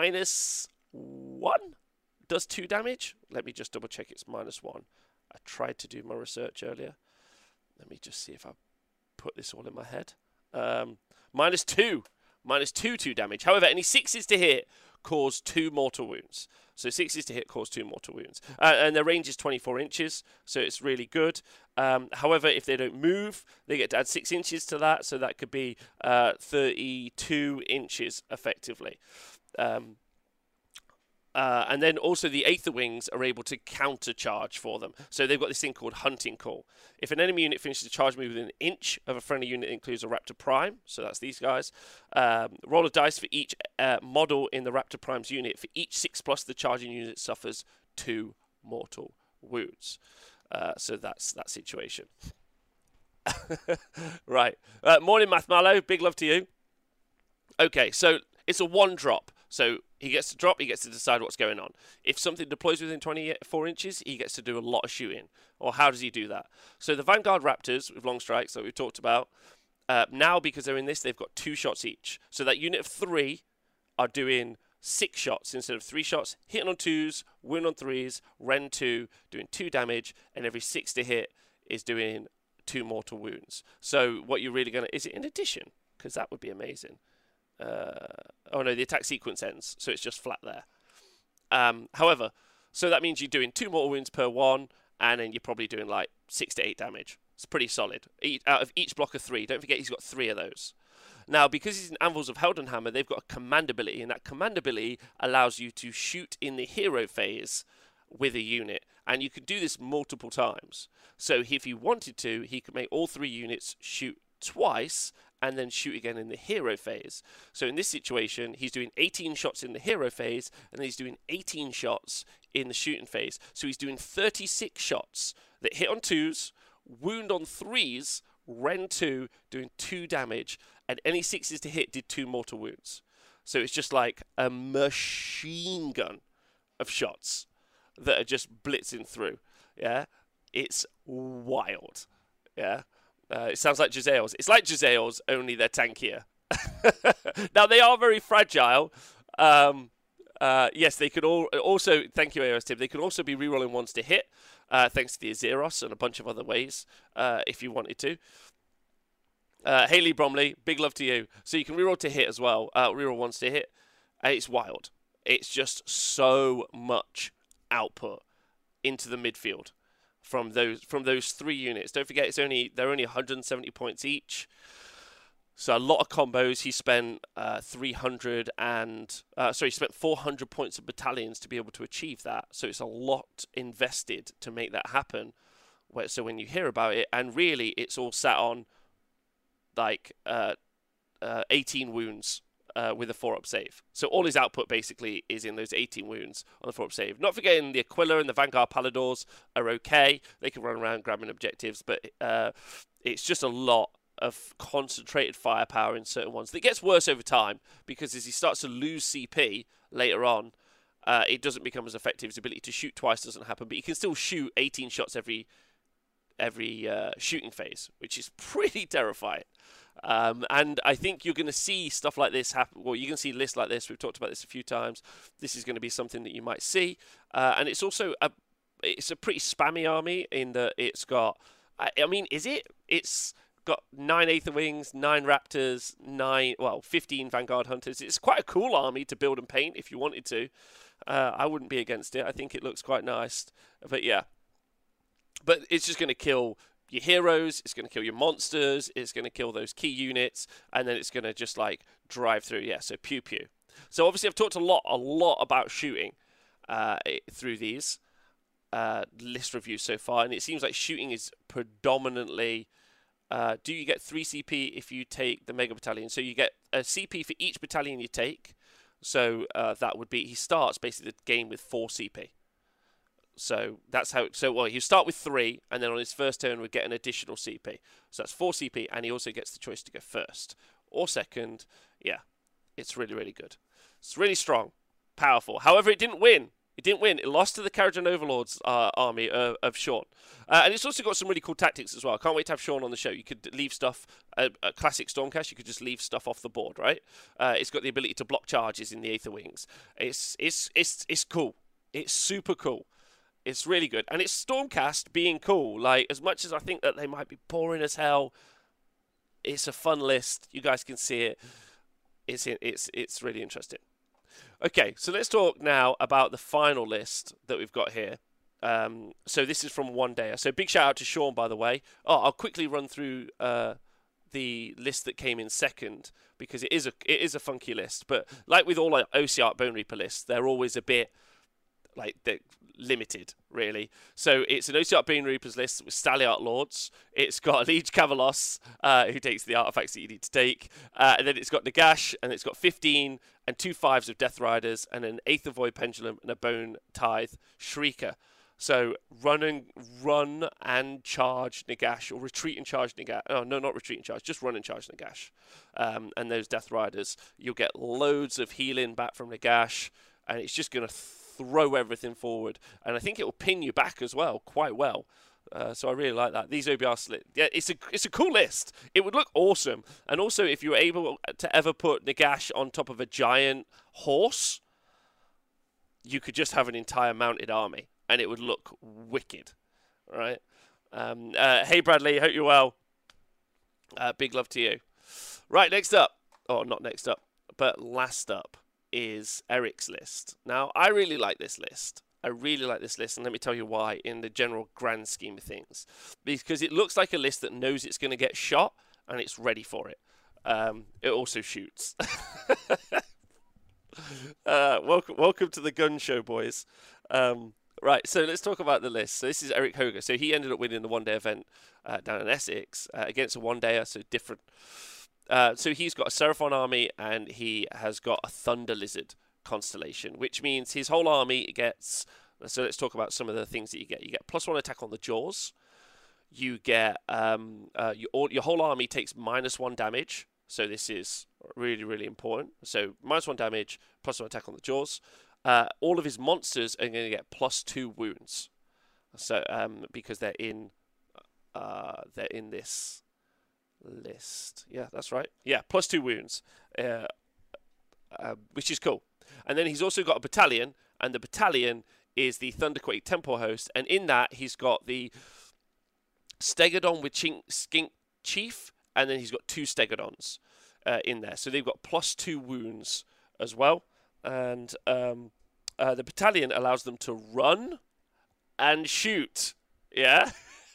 minus one, does two damage. Let me just double check it's minus one. I tried to do my research earlier. Let me just see if I put this all in my head. Um, minus two. Minus two, two damage. However, any sixes to hit cause two mortal wounds. So sixes to hit cause two mortal wounds. Uh, and their range is twenty-four inches, so it's really good. Um, however, if they don't move, they get to add six inches to that, so that could be uh, thirty-two inches effectively. Um, Uh, and then also the Aether Wings are able to counter-charge for them. So they've got this thing called Hunting Call. If an enemy unit finishes a charge move within an inch of a friendly unit that includes a Raptor Prime, so that's these guys, um, roll a dice for each uh, model in the Raptor Prime's unit. For each six plus, the charging unit suffers two mortal wounds. Uh, so that's that situation. Right. Uh, morning, Math Mallow. Big love to you. Okay, so it's a one drop. So he gets to drop, he gets to decide what's going on. If something deploys within twenty-four inches, he gets to do a lot of shooting. Or how does he do that? So the Vanguard Raptors with long strikes that we've talked about, uh, now because they're in this, they've got two shots each. So that unit of three are doing six shots instead of three shots, hitting on twos, win on threes, Ren two, doing two damage, and every six to hit is doing two mortal wounds. So what you're really going to... Is it in addition? Because that would be amazing. Uh, oh no, the attack sequence ends, so it's just flat there. Um, however, so that means you're doing two mortal wounds per one, and then you're probably doing like six to eight damage. It's pretty solid. Each, out of each block of three. Don't forget he's got three of those. Now, because he's an Anvils of Heldenhammer, they've got a command ability, and that command ability allows you to shoot in the hero phase with a unit. And you could do this multiple times. So if he wanted to, he could make all three units shoot twice and then shoot again in the hero phase. So in this situation, he's doing eighteen shots in the hero phase, and then he's doing eighteen shots in the shooting phase. So he's doing thirty-six shots that hit on twos, wound on threes, Ren two, doing two damage, and any sixes to hit did two mortal wounds. So it's just like a machine gun of shots that are just blitzing through. Yeah, it's wild. Yeah. Uh, it sounds like Jezzail's. It's like Jezzail's, only they're tankier. Now, they are very fragile. Um, uh, yes, they could all also, thank you, A O S Tim, they could also be rerolling ones to hit, uh, thanks to the Azeros and a bunch of other ways, uh, if you wanted to. Uh, Haley Bromley, big love to you. So you can reroll to hit as well, uh, reroll ones to hit. And it's wild. It's just so much output into the midfield. From those from those three units. Don't forget, it's only they're only one hundred seventy points each. So a lot of combos. He spent uh, three hundred and uh, sorry, he spent four hundred points of battalions to be able to achieve that. So it's a lot invested to make that happen. So when you hear about it, and really, it's all sat on like uh, uh, eighteen wounds. Uh, with a four-up save. So all his output basically is in those eighteen wounds on the four-up save. Not forgetting the Aquila and the Vanguard Paladors are okay. They can run around grabbing objectives, but uh, it's just a lot of concentrated firepower in certain ones. That gets worse over time because as he starts to lose C P later on, uh, it doesn't become as effective. His ability to shoot twice doesn't happen, but he can still shoot eighteen shots every every uh, shooting phase, which is pretty terrifying. Um, and I think you're going to see stuff like this happen. Well, you can see lists like this. We've talked about this a few times. This is going to be something that you might see. Uh, and it's also a, it's a pretty spammy army in that it's got, I, I mean, is it? It's got nine Aether Wings, nine Raptors, nine, well, fifteen Vanguard Hunters. It's quite a cool army to build and paint if you wanted to. Uh, I wouldn't be against it. I think it looks quite nice. But yeah. But it's just going to kill your heroes, it's going to kill your monsters, it's going to kill those key units, and then it's going to just like drive through. Yeah, so pew pew. So obviously I've talked a lot, a lot about shooting uh, through these uh, list reviews so far, and it seems like shooting is predominantly. Uh, do you get three C P if you take the Mega Battalion? So you get a C P for each battalion you take. So uh, that would be he starts basically the game with four C P. So that's how. So well, he'll start with three, and then on his first turn, we'd get an additional C P. So that's four C P, and he also gets the choice to go first or second. Yeah, it's really, really good. It's really strong, powerful. However, it didn't win. It didn't win. It lost to the Kharadron Overlords uh, army uh, of Sean. Uh, and it's also got some really cool tactics as well. I can't wait to have Sean on the show. You could leave stuff, uh, a classic Stormcast, you could just leave stuff off the board, right? Uh, it's got the ability to block charges in the Aether Wings. It's, it's, it's, it's cool. It's super cool. It's really good. And it's Stormcast being cool. Like, as much as I think that they might be boring as hell, it's a fun list. You guys can see it. It's, it's, it's really interesting. Okay, so let's talk now about the final list that we've got here. Um, so this is from One Day. So big shout out to Sean, by the way. Oh, I'll quickly run through uh, the list that came in second because it is a it is a funky list. But like with all like O C Arc Bone Reaper lists, they're always a bit like they're limited, really. So it's an O C Arc Bone Reapers list with Staliart Lords. It's got Liege Kavalos, uh, who takes the artifacts that you need to take. Uh, and then it's got Nagash, and it's got fifteen and two fives of Death Riders, and an Aether Void Pendulum, and a Bone Tithe Shrieker. So run and run and charge Nagash, or retreat and charge Nagash. Oh, no, not retreat and charge, just run and charge Nagash. Um, and those Death Riders, you'll get loads of healing back from Nagash, and it's just going to throw everything forward. And I think it will pin you back as well, quite well. Uh, so I really like that. These O B R slit, yeah, it's a it's a cool list. It would look awesome. And also, if you were able to ever put Nagash on top of a giant horse, you could just have an entire mounted army, and it would look wicked, right? Um, uh, hey Bradley, hope you're well. Uh, big love to you. Right, next up, or not next up, but last up is Eric's list. Now, I really like this list. I really like this list, and let me tell you why in the general grand scheme of things. Because it looks like a list that knows it's going to get shot, and it's ready for it. Um, it also shoots. uh, welcome, welcome to the gun show, boys. Um, right, so let's talk about the list. So this is Eric Hoger. So he ended up winning the one-day event uh, down in Essex uh, against a one-dayer, so different. Uh, so he's got a Seraphon army, and he has got a Thunder Lizard constellation, which means his whole army gets. So let's talk about some of the things that you get. You get plus one attack on the jaws. You get um, uh, your your whole army takes minus one damage. So this is really really important. So minus one damage, plus one attack on the jaws. Uh, all of his monsters are going to get plus two wounds. So um, because they're in uh, they're in this list. Yeah, that's right. Yeah, plus two wounds, uh, uh, which is cool. And then he's also got a battalion, and the battalion is the Thunderquake Temple Host, and in that he's got the Stegodon with Chink, Skink Chief, and then he's got two Stegodons uh, in there. So they've got plus two wounds as well, and um, uh, the battalion allows them to run and shoot. Yeah.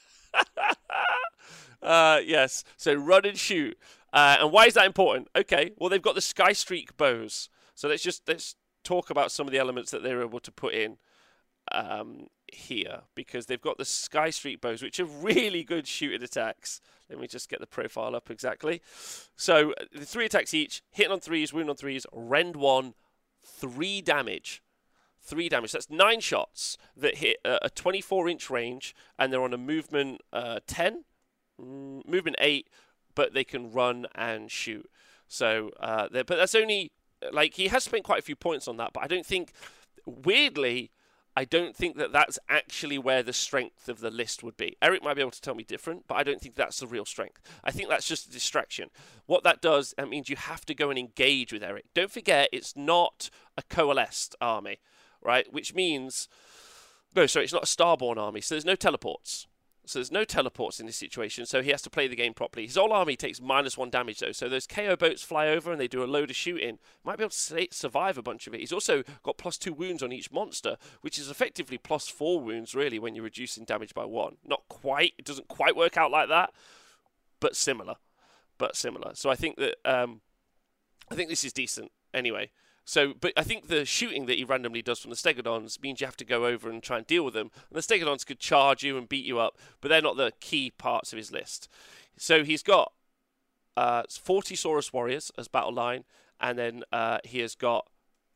uh, yes. So run and shoot. Uh, and why is that important? Okay. Well, they've got the Sky Streak bows. So let's just let's talk about some of the elements that they're able to put in um, here, because they've got the Sky Streak bows, which are really good shooting attacks. Let me just get the profile up exactly. So the three attacks each, hitting on threes, wound on threes, rend one, three damage. Three damage. That's nine shots that hit a twenty-four inch range, and they're on a movement uh, ten, mm, movement eight, but they can run and shoot. So, uh, but that's only, like, he has spent quite a few points on that, but I don't think, weirdly, I don't think that that's actually where the strength of the list would be. Eric might be able to tell me different, but I don't think that's the real strength. I think that's just a distraction. What that does, that means you have to go and engage with Eric. Don't forget, it's not a coalesced army, right? Which means, no, sorry, it's not a starborn army, so there's no teleports. So there's no teleports in this situation, so he has to play the game properly. His whole army takes minus one damage, though, so those K O boats fly over and they do a load of shooting. Might be able to survive a bunch of it. He's also got plus two wounds on each monster, which is effectively plus four wounds, really, when you're reducing damage by one. Not quite, it doesn't quite work out like that, but similar. But similar. So I think that, um, I think this is decent, anyway. So, but I think the shooting that he randomly does from the Stegodons means you have to go over and try and deal with them. And the Stegodons could charge you and beat you up, but they're not the key parts of his list. So he's got uh, forty Saurus Warriors as battle line, and then uh, he has got...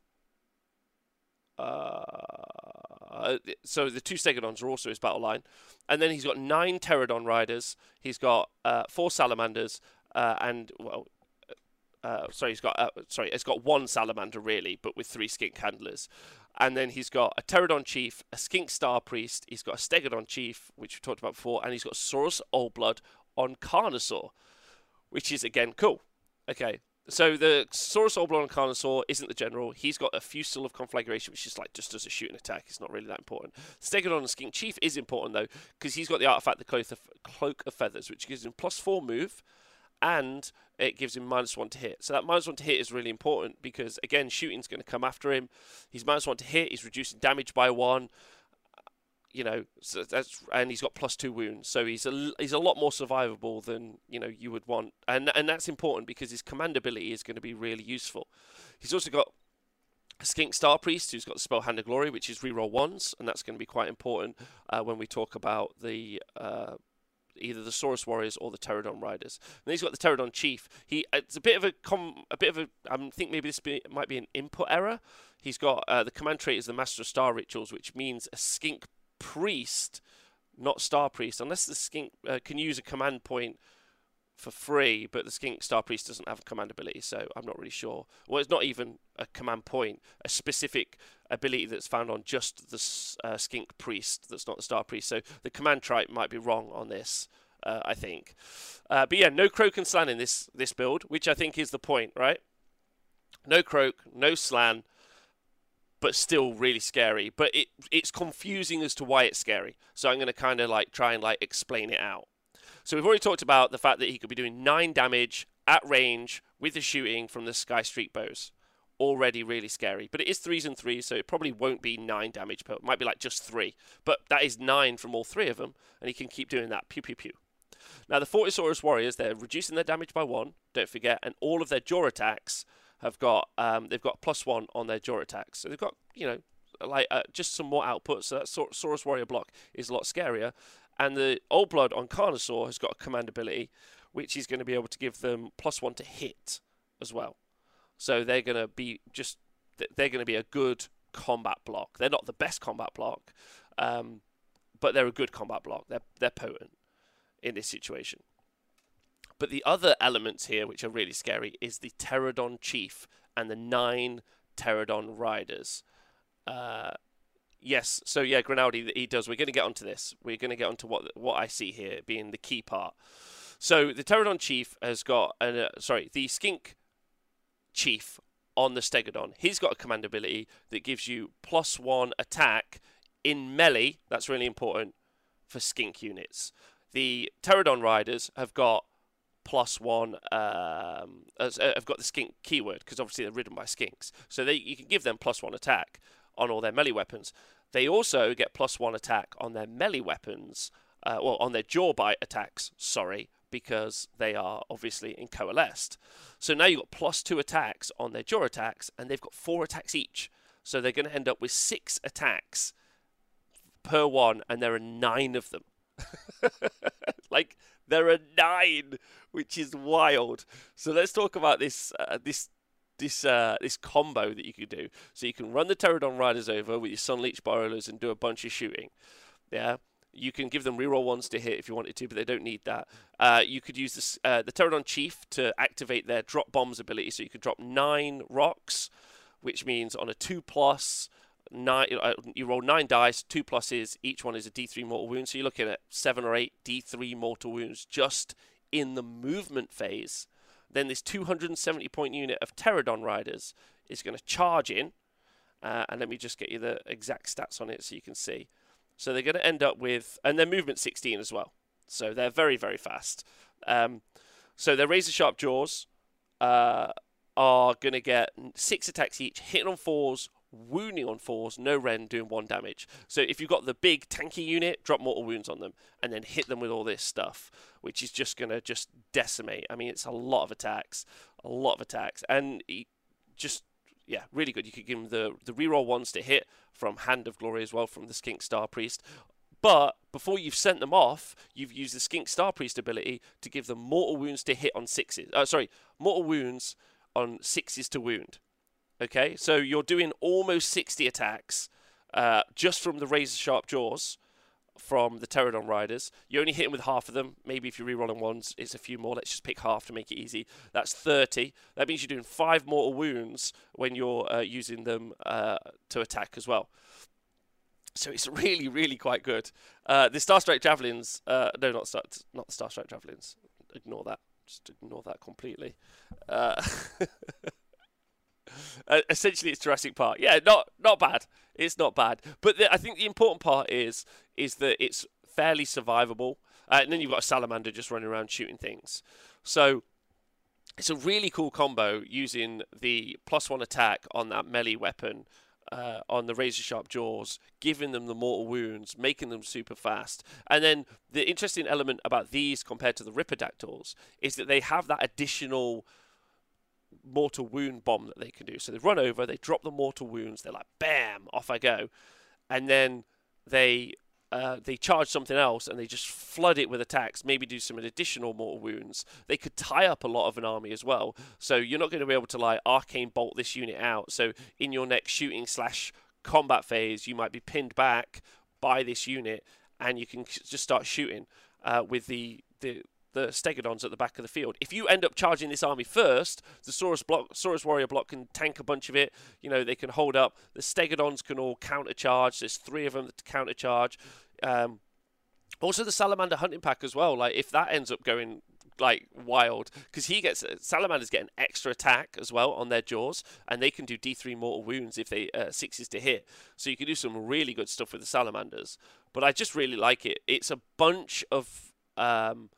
Uh, so the two Stegodons are also his battle line. And then he's got nine Pterodon Riders. He's got uh, four Salamanders, uh, and, well... Uh, sorry, he's got uh, sorry, it's got one salamander really, but with three skink handlers, and then he's got a Pterodon chief, a skink star priest. He's got a Stegodon chief, which we talked about before, and he's got Saurus Oldblood on Carnosaur, which is again cool. Okay, so the Saurus Oldblood on Carnosaur isn't the general. He's got a Fusel of Conflagration, which is like just as a shooting attack. It's not really that important. Stegodon and skink chief is important though, because he's got the artifact, the Cloak of, Cloak of Feathers, which gives him plus four move, and it gives him minus one to hit. So that minus one to hit is really important because, again, shooting's going to come after him. He's minus one to hit. He's reducing damage by one. You know, so that's and he's got plus two wounds. So he's a he's a lot more survivable than you know you would want, and and that's important because his command ability is going to be really useful. He's also got a Skink Star Priest who's got the spell Hand of Glory, which is reroll ones, and that's going to be quite important uh, when we talk about the. Uh, either the Saurus Warriors or the Pterodon Riders. And then he's got the Pterodon Chief. He it's a bit of a com, a bit of a. I think maybe this be, might be an input error. He's got uh, the command trait is the Master of Star Rituals, which means a Skink Priest, not Star Priest, unless the Skink uh, can use a command point for free, but the Skink Star Priest doesn't have a command ability, so I'm not really sure. Well, it's not even a command point, a specific ability that's found on just the uh, Skink Priest that's not the Star Priest, so the command trait might be wrong on this, uh, I think. Uh, but yeah, no Croak and Slan in this, this build, which I think is the point, right? No Croak, no Slan, but still really scary. But it it's confusing as to why it's scary, so I'm going to kind of like try and like explain it out. So we've already talked about the fact that he could be doing nine damage at range with the shooting from the Sky Streak bows. already really scary. But it is threes and threes, so it probably won't be nine damage per. It might be like just three. But that is nine from all three of them, and he can keep doing that. Pew, pew, pew. Now, the Fortisaurus Warriors, they're reducing their damage by one, don't forget, and all of their jaw attacks have got, um, they've got plus one on their jaw attacks. So they've got, you know, like uh, just some more output, so that Saurus Warrior block is a lot scarier. And the Old Blood on Carnosaur has got a command ability, which is going to be able to give them plus one to hit as well. So they're going to be just, they're going to be a good combat block. They're not the best combat block, um, but they're a good combat block. They're, they're potent in this situation. But the other elements here, which are really scary, is the Pterodon Chief and the nine Pterodon Riders. Uh, yes, so yeah, Grinaldi, he does. We're going to get onto this. We're going to get onto what what I see here being the key part. So the Pterodon Chief has got, an, uh, sorry, the Skink Chief on the Stegodon. He's got a command ability that gives you plus one attack in melee. That's really important for Skink units. The Pterodon Riders have got plus one, um, as, uh, have got the Skink keyword, because obviously they're ridden by Skinks. So they, you can give them plus one attack on all their melee weapons. They also get plus one attack on their melee weapons, uh, well, on their jaw bite attacks, sorry, because they are obviously in coalesced. So now you've got plus two attacks on their jaw attacks, and they've got four attacks each. So they're going to end up with six attacks per one, and there are nine of them. Like, there are nine, which is wild. So let's talk about this uh, this this uh, this combo that you can do. So you can run the Pterodon Riders over with your Sunleech Borrowers and do a bunch of shooting. Yeah, you can give them reroll ones to hit if you wanted to, but they don't need that. Uh, you could use this, uh, the Pterodon Chief to activate their drop bombs ability. So you can drop nine rocks, which means on a two plus. Nine, uh, you roll nine dice, two pluses, each one is a D three mortal wound, so you're looking at seven or eight D three mortal wounds just in the movement phase. Then this two hundred seventy point unit of Pterodon Riders is going to charge in, uh, and let me just get you the exact stats on it so you can see. So they're going to end up with, and their movement sixteen as well, so they're very, very fast. Um, so their razor sharp jaws uh, are going to get six attacks each, hitting on fours, wounding on fours, no rend, doing one damage. So if you've got the big tanky unit, drop mortal wounds on them and then hit them with all this stuff, which is just going to just decimate. I mean, it's a lot of attacks, a lot of attacks, and just, yeah, really good. You could give them the, the reroll ones to hit from Hand of Glory as well, from the Skink Star Priest. But before you've sent them off, you've used the Skink Star Priest ability to give them mortal wounds to hit on sixes. Uh, sorry, mortal wounds on sixes to wound. Okay, so you're doing almost sixty attacks uh, just from the razor sharp jaws from the Pterodon Riders. You only hit them with half of them. Maybe if you're rerolling ones, it's a few more. Let's just pick half to make it easy. That's thirty. That means you're doing five mortal wounds when you're uh, using them uh, to attack as well. So it's really, really quite good. Uh, the Starstrike Javelins, uh, no, not, Star, not the Starstrike Javelins. Ignore that. Just ignore that completely. Uh, Uh, essentially, it's Jurassic Park. Yeah, not not bad. It's not bad. But the, I think the important part is is that it's fairly survivable. Uh, and then you've got a salamander just running around shooting things. So it's a really cool combo using the plus one attack on that melee weapon uh, on the razor sharp jaws, giving them the mortal wounds, making them super fast. And then the interesting element about these compared to the Ripperdactyls is that they have that additional mortal wound bomb that they can do. So they run over, they drop the mortal wounds, they're like, bam, off I go. And then they uh, they charge something else and they just flood it with attacks, maybe do some additional mortal wounds. They could tie up a lot of an army as well. So you're not going to be able to like arcane bolt this unit out. So in your next shooting slash combat phase, you might be pinned back by this unit and you can just start shooting uh, with the the the Stegodons at the back of the field. If you end up charging this army first, the Saurus block, Saurus Warrior block can tank a bunch of it. You know, they can hold up. The Stegodons can all countercharge. There's three of them that countercharge. Um, also, the Salamander hunting pack as well. Like, if that ends up going like wild, because he gets Salamanders get an extra attack as well on their jaws, and they can do D three mortal wounds if they uh, sixes to hit. So you can do some really good stuff with the Salamanders. But I just really like it. It's a bunch of um,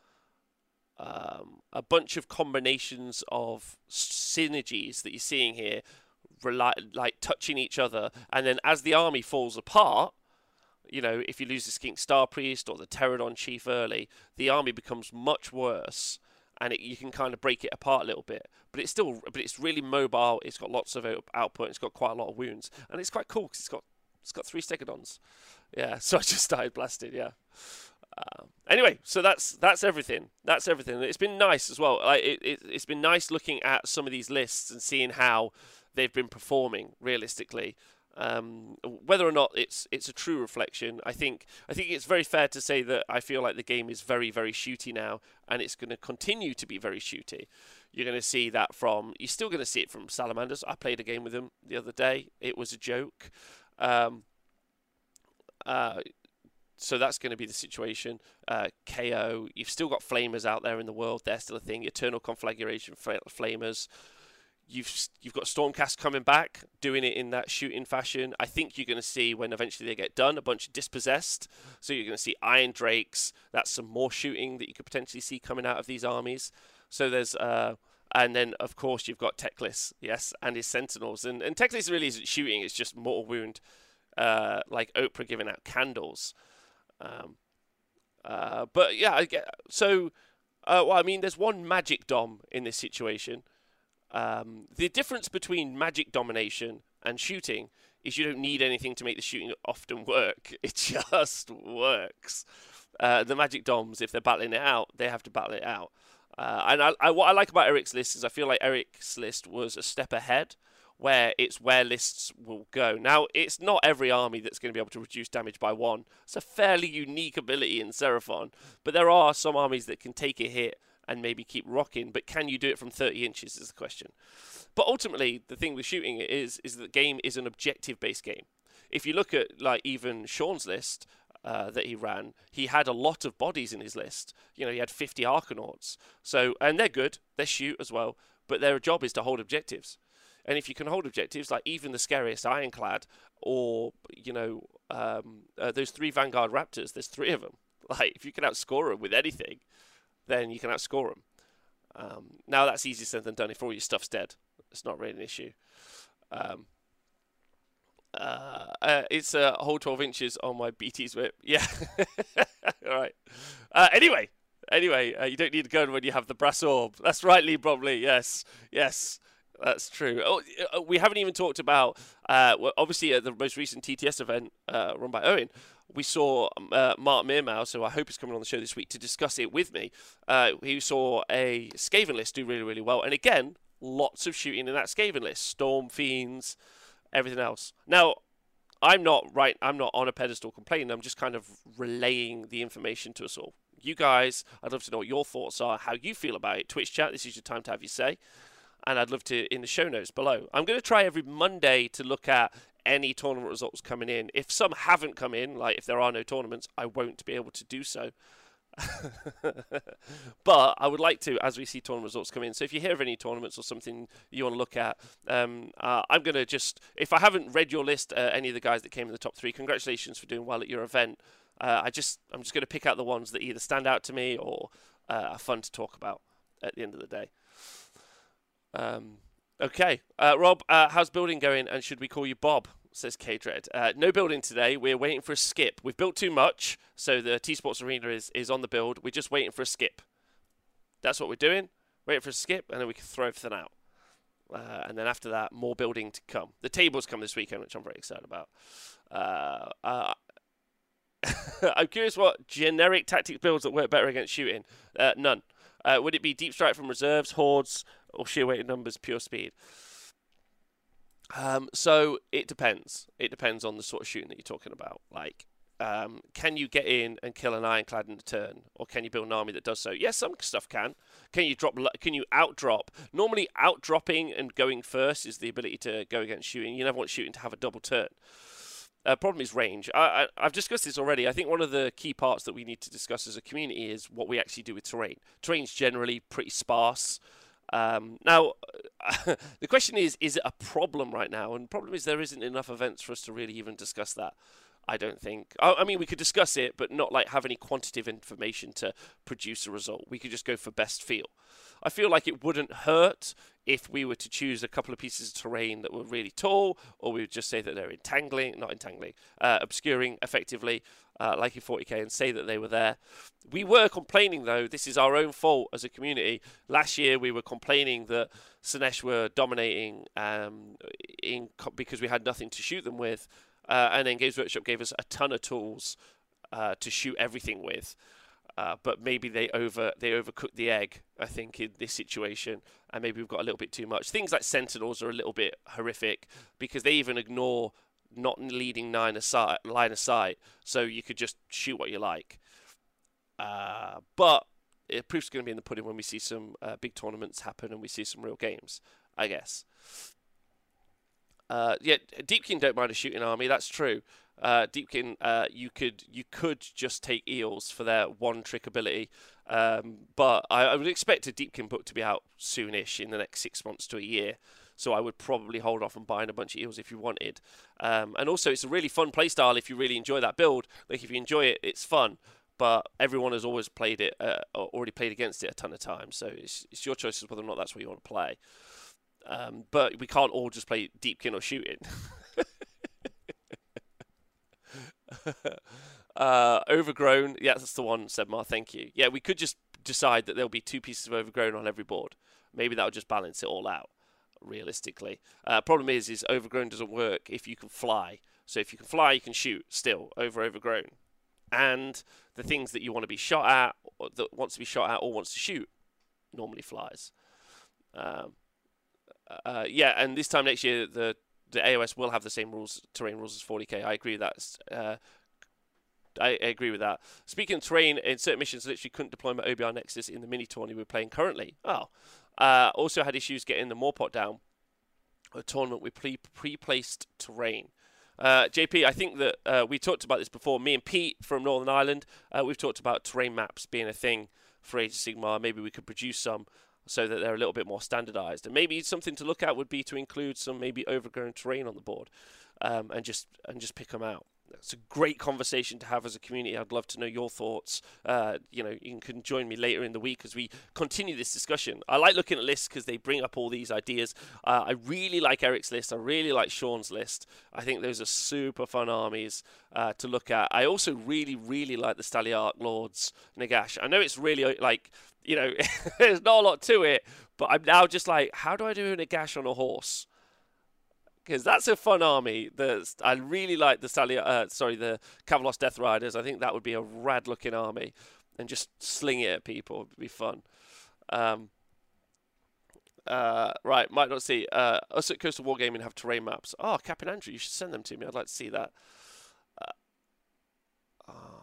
Um, a bunch of combinations of synergies that you're seeing here. rely, like touching each other, and then as the army falls apart, you know, if you lose the Skink Star Priest or the Pterodon Chief early, the army becomes much worse, and it, you can kind of break it apart a little bit. But it's still, but it's really mobile. It's got lots of output. It's got quite a lot of wounds, and it's quite cool because it's got it's got three Stegodons. Yeah, so I just started blasting. Yeah. Um, anyway, so that's that's everything. That's everything. It's been nice as well. Like it, it, it's been nice looking at some of these lists and seeing how they've been performing realistically. Um, whether or not it's it's a true reflection, I think I think it's very fair to say that I feel like the game is very very shooty now, and it's going to continue to be very shooty. You're going to see that from you're still going to see it from Salamanders. I played a game with them the other day. It was a joke. Um, uh, so that's going to be the situation. Uh, K O. You've still got flamers out there in the world. They're still a thing. Eternal Conflagration flamers. You've you've got Stormcast coming back, doing it in that shooting fashion. I think you're going to see, when eventually they get done, a bunch of Dispossessed. So you're going to see Iron Drakes. That's some more shooting that you could potentially see coming out of these armies. So there's, uh, and then of course you've got Teclis, yes, and his Sentinels. And and Teclis really isn't shooting; it's just mortal wound, uh, like Oprah giving out candles. Um, uh, but yeah, I get so. Uh, well, I mean, there's one magic dom in this situation. Um, the difference between magic domination and shooting is you don't need anything to make the shooting often work. It just works. Uh, the magic doms, if they're battling it out, they have to battle it out. Uh, and I, I, what I like about Eric's list is I feel like Eric's list was a step ahead, where it's where lists will go. Now, it's not every army that's going to be able to reduce damage by one. It's a fairly unique ability in Seraphon, but there are some armies that can take a hit and maybe keep rocking, but can you do it from thirty inches is the question. But ultimately, the thing with shooting is is that the game is an objective-based game. If you look at like even Sean's list uh, that he ran, he had a lot of bodies in his list. You know, he had fifty Arcanauts. So, and they're good, they shoot as well, but their job is to hold objectives. And if you can hold objectives, like even the scariest Ironclad, or, you know, um, uh, those three Vanguard Raptors, there's three of them. Like, if you can outscore them with anything, then you can outscore them. Um, now, that's easier said than done if all your stuff's dead. It's not really an issue. Um, uh, uh, it's a uh, whole twelve inches on my B T's whip. Yeah. All right. Uh, anyway, anyway, uh, you don't need a gun when you have the brass orb. That's right, Lee Bromley. Yes, yes. That's true. Oh, we haven't even talked about, uh, well, obviously, at the most recent T T S event uh, run by Owen, we saw uh, Mark Meermouse, who I hope is coming on the show this week to discuss it with me. Uh, he saw a Skaven list do really, really well. And again, lots of shooting in that Skaven list. Storm Fiends, everything else. Now, I'm not right. I'm not on a pedestal complaining. I'm just kind of relaying the information to us all. You guys, I'd love to know what your thoughts are, how you feel about it. Twitch chat, this is your time to have your say. And I'd love to in the show notes below. I'm going to try every Monday to look at any tournament results coming in. If some haven't come in, like if there are no tournaments, I won't be able to do so. But I would like to, as we see tournament results come in. So if you hear of any tournaments or something you want to look at, um, uh, I'm going to just, if I haven't read your list, uh, any of the guys that came in the top three, congratulations for doing well at your event. Uh, I just, I'm just going to pick out the ones that either stand out to me or uh, are fun to talk about at the end of the day. Um, okay, uh, Rob, uh, how's building going, and should we call you Bob? Says K-Dread. Uh, no building today. We're waiting for a skip. We've built too much, so the T-Sports Arena is, is on the build. We're just waiting for a skip. That's what we're doing. Waiting for a skip, and then we can throw everything out. Uh, and then after that, more building to come. The tables come this weekend, which I'm very excited about. Uh, uh, I'm curious what generic tactics builds that work better against shooting. Uh, none. Uh, would it be deep strike from reserves, hordes, or sheer weighted numbers, pure speed? Um, so it depends. It depends on the sort of shooting that you're talking about. Like, um, can you get in and kill an Ironclad in a turn, or can you build an army that does so? Yes, some stuff can. Can you drop? Can you outdrop? Normally, outdropping and going first is the ability to go against shooting. You never want shooting to have a double turn. Uh, problem is range. I, I, I've discussed this already. I think one of the key parts that we need to discuss as a community is what we actually do with terrain. Terrain's generally pretty sparse. Um, now, the question is, is it a problem right now? And the problem is there isn't enough events for us to really even discuss that, I don't think. I, I mean, we could discuss it, but not like have any quantitative information to produce a result. We could just go for best feel. I feel like it wouldn't hurt if we were to choose a couple of pieces of terrain that were really tall, or we would just say that they're entangling, not entangling, uh, obscuring effectively, uh, like in forty K, and say that they were there. We were complaining, though, this is our own fault as a community. Last year we were complaining that Slaanesh were dominating um, in, because we had nothing to shoot them with, uh, and then Games Workshop gave us a ton of tools uh, to shoot everything with. Uh, but maybe they over they overcooked the egg, I think, in this situation, and maybe we've got a little bit too much. Things like Sentinels are a little bit horrific because they even ignore not leading nine aside, line of sight, so you could just shoot what you like. Uh, but it proof's going to be in the pudding when we see some uh, big tournaments happen and we see some real games, I guess. Uh, yeah, Deepkin don't mind a shooting army, that's true. Uh, Deepkin, uh, you could you could just take Eels for their one trick ability, um, but I, I would expect a Deepkin book to be out soonish in the next six months to a year. So I would probably hold off on buying a bunch of Eels if you wanted. Um, and also, it's a really fun playstyle if you really enjoy that build. Like if you enjoy it, it's fun. But everyone has always played it, uh, or already played against it a ton of times. So it's it's your choice as whether or not that's what you want to play. Um, but we can't all just play Deepkin or shooting. uh, overgrown, yeah, that's the one, Sebmar, thank you. Yeah, we could just decide that there'll be two pieces of overgrown on every board. Maybe that'll just balance it all out, realistically. Uh, problem is, is overgrown doesn't work if you can fly. So if you can fly, you can shoot still over overgrown. And the things that you want to be shot at, or that wants to be shot at or wants to shoot, normally flies. Um, uh, yeah, and this time next year, the the A O S will have the same rules, terrain rules as forty K. I agree with that. Uh, I, I agree with that. Speaking of terrain, in certain missions, I literally couldn't deploy my O B R Nexus in the mini tourney we're playing currently. Oh, uh, also had issues getting the Morpot down. A tournament with pre pre-placed terrain. Uh, J P, I think that uh, we talked about this before. Me and Pete from Northern Ireland, uh, we've talked about terrain maps being a thing for Age of Sigmar. Maybe we could produce some so that they're a little bit more standardized. And maybe something to look at would be to include some maybe overgrown terrain on the board, um, and just and just pick them out. It's a great conversation to have as a community. I'd love to know your thoughts. Uh, you know, you can join me later in the week as we continue this discussion. I like looking at lists because they bring up all these ideas. Uh, I really like Eric's list. I really like Sean's list. I think those are super fun armies uh, to look at. I also really, really like the Staliarch Lords Nagash. I know it's really like, you know, there's not a lot to it, but I'm now just like, how do I do a Nagash on a horse? Because that's a fun army. The, I really like the Stalia, uh, sorry, the Kavalos Death Riders. I think that would be a rad-looking army, and just sling it at people would be fun. Um, uh, right, might not see. Uh, us at Coastal Wargaming have terrain maps. Oh, Captain Andrew, you should send them to me. I'd like to see that. Uh, oh.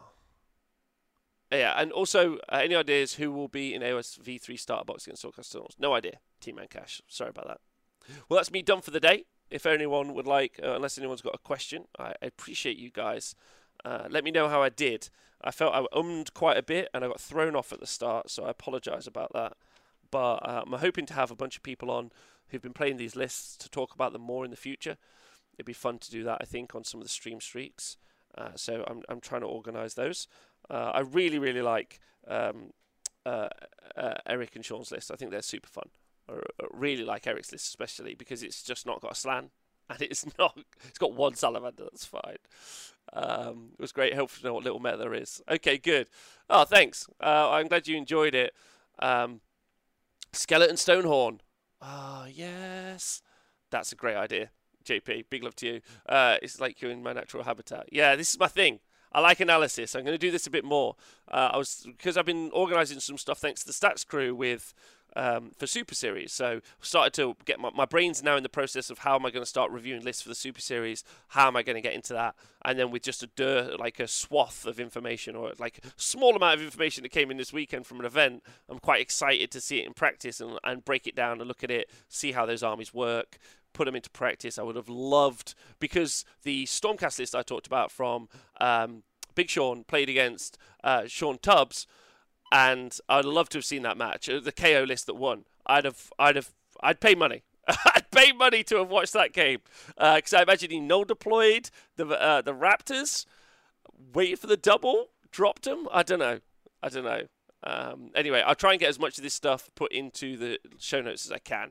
Yeah, and also, uh, any ideas who will be in A O S V three starter box against Swordcast Tunnels? No idea. Team Man Cash. Sorry about that. Well, that's me done for the day. If anyone would like, uh, unless anyone's got a question, I, I appreciate you guys. Uh, let me know how I did. I felt I ummed quite a bit and I got thrown off at the start, so I apologise about that. But uh, I'm hoping to have a bunch of people on who've been playing these lists to talk about them more in the future. It'd be fun to do that, I think, on some of the stream streaks. Uh, so I'm I'm trying to organise those. Uh, I really, really like um, uh, uh, Eric and Sean's list. I think they're super fun. I really like Eric's list especially because it's just not got a slan and it's not it's got one salamander. That's fine. Um, it was great. Helpful to know what little meta there is. Okay, good. Oh, thanks. Uh, I'm glad you enjoyed it. Um, Skeleton Stonehorn. Ah, oh, yes. That's a great idea, J P. Big love to you. Uh, it's like you're in my natural habitat. Yeah, this is my thing. I like analysis. I'm going to do this a bit more. Uh, I was because I've been organising some stuff thanks to the Stats crew with. Um, for Super Series, so started to get my, my brain's now in the process of how am I going to start reviewing lists for the Super Series, how am I going to get into that, and then with just a dir- like a swath of information or like a small amount of information that came in this weekend from an event, I'm quite excited to see it in practice and, and break it down and look at it, see how those armies work, put them into practice. I would have loved, because the Stormcast list I talked about from um, Big Sean played against uh, Sean Tubbs. And I'd love to have seen that match. The K O list that won. I'd have, I'd have, I'd pay money. I'd pay money to have watched that game because uh, I imagine he null deployed the uh, the Raptors, waited for the double, dropped them. I don't know. I don't know. Um, anyway, I'll try and get as much of this stuff put into the show notes as I can.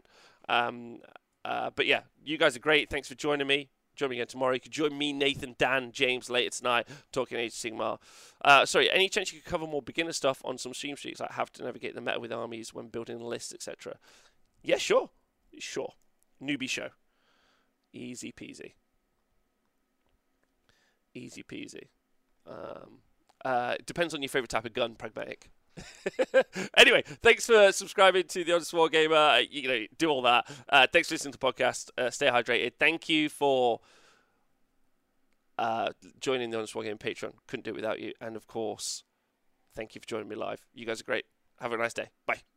Um, uh, but yeah, you guys are great. Thanks for joining me. Join me again tomorrow. You can join me, Nathan, Dan, James later tonight talking Age of Sigmar. Uh, sorry, any chance you could cover more beginner stuff on some stream streaks, like how to navigate the meta with armies when building lists, et cetera? Yeah, sure. Sure. Newbie show. Easy peasy. Easy peasy. Um, uh, depends on your favourite type of gun, pragmatic. Anyway, thanks for subscribing to the Honest Wargamer. Uh, you know, do all that. Uh, thanks for listening to the podcast. Uh, stay hydrated. Thank you for uh, joining the Honest Wargamer Patreon. Couldn't do it without you. And of course, thank you for joining me live. You guys are great. Have a nice day. Bye.